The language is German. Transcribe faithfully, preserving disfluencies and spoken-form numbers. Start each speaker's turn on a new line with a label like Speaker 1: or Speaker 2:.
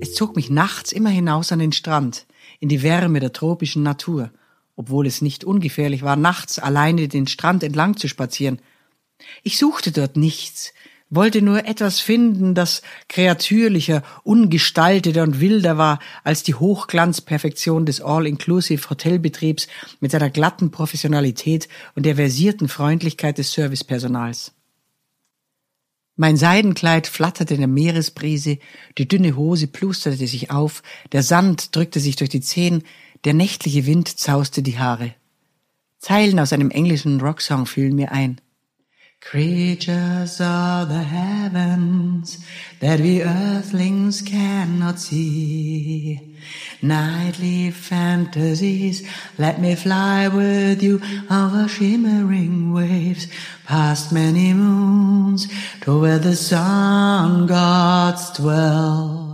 Speaker 1: Es zog mich nachts immer hinaus an den Strand, in die Wärme der tropischen Natur, obwohl es nicht ungefährlich war, nachts alleine den Strand entlang zu spazieren. Ich suchte dort nichts, wollte nur etwas finden, das kreatürlicher, ungestalteter und wilder war als die Hochglanzperfektion des All-Inclusive-Hotelbetriebs mit seiner glatten Professionalität und der versierten Freundlichkeit des Servicepersonals. Mein Seidenkleid flatterte in der Meeresbrise, die dünne Hose plusterte sich auf, der Sand drückte sich durch die Zehen, der nächtliche Wind zauste die Haare. Zeilen aus einem englischen Rocksong fielen mir ein. Creatures of the heavens that we earthlings cannot see, nightly fantasies, let me fly with you over shimmering waves, past many moons, to where the sun gods dwell.